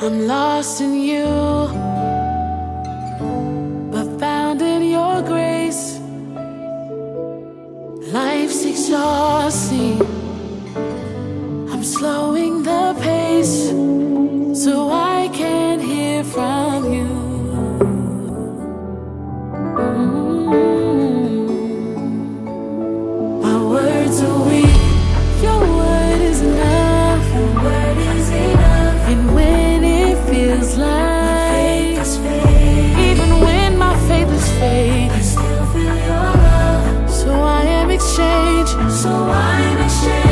I'm lost in you, but found in your grace. Life's exhausting, I'm slowing the pace so I can hear from you. My words are weak, your word is enough. Your word is enough. And when it feels like even when my faith is fake, I still feel your love. So I am exchange. So I'm exchange.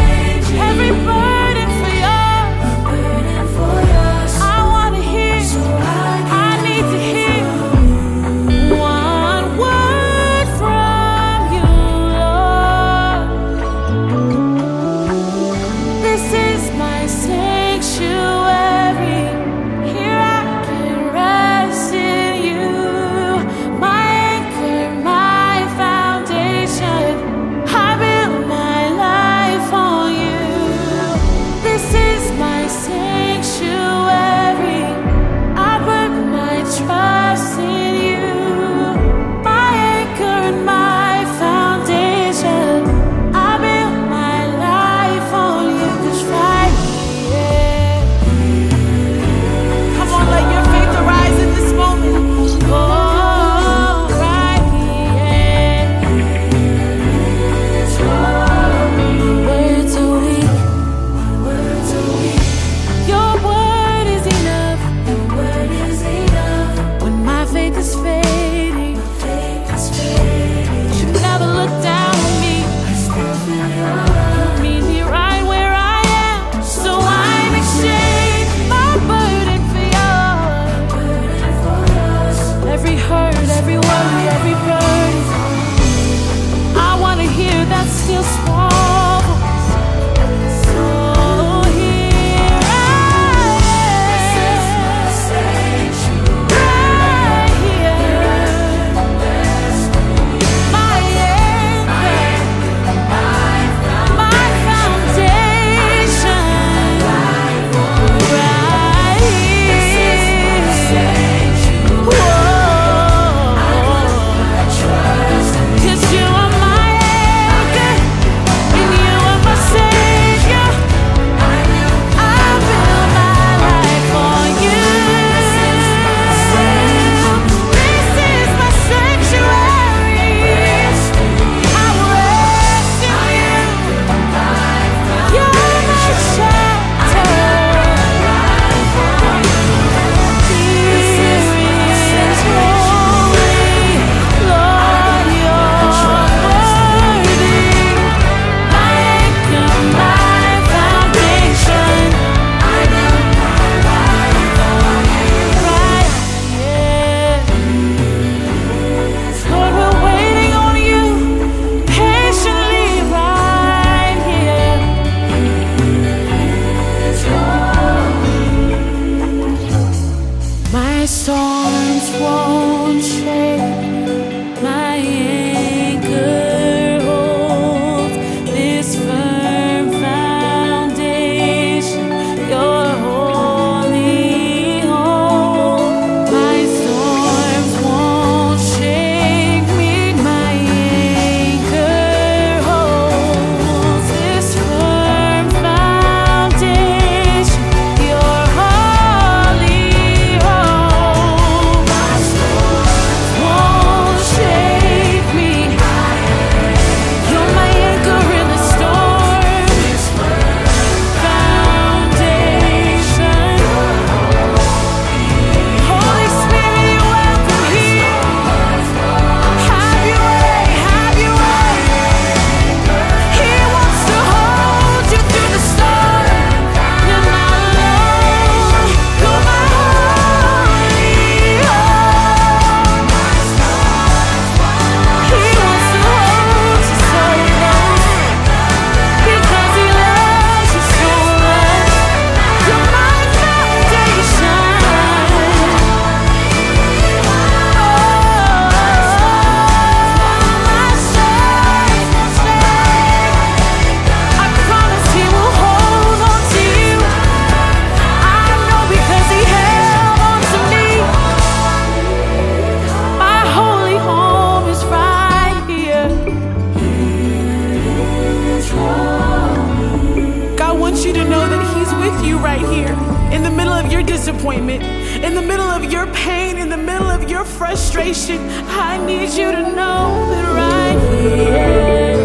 disappointment, in the middle of your pain, in the middle of your frustration, I need you to know that right here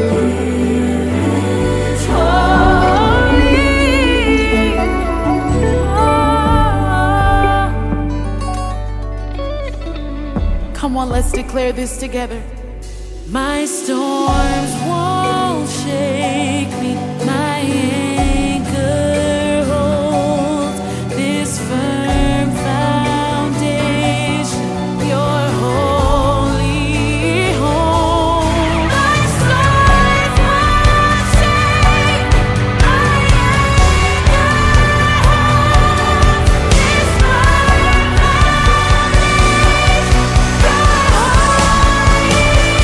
is holy. Oh. Come on, let's declare this together. My storms won't shake me. My anchor holds this firm foundation, your holy home. My storms won't shake me. My anchor holds this firm foundation, your holy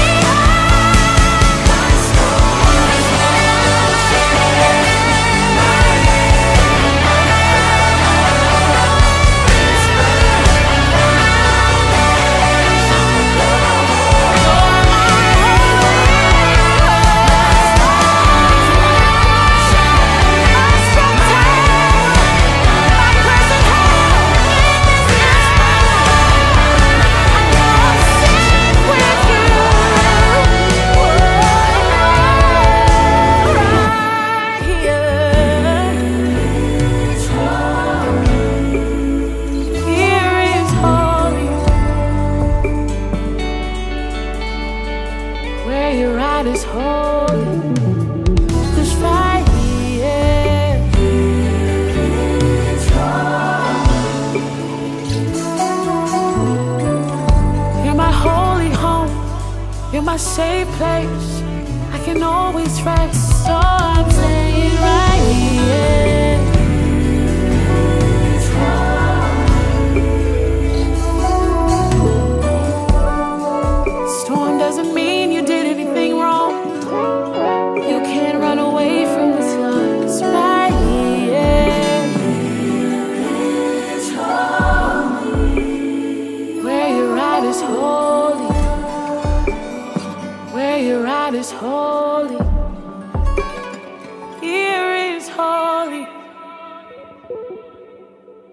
is holy, 'cause right here is holy. You're my holy home, you're my safe place. I can always rest, so I'm saying right here is holy. Storm doesn't mean you did anything wrong. You can't run away from this love. It's right here is holy. Where you're at is holy. Where you're at is holy. Here is holy.